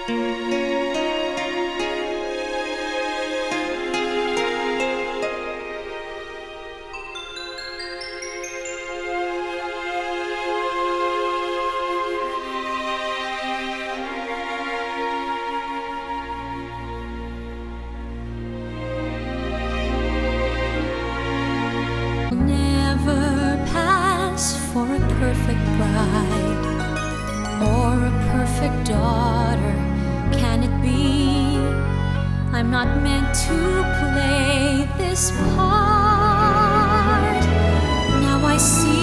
For a perfect bride or a perfect daughter, can it be? I'm not meant to play this part. Now I see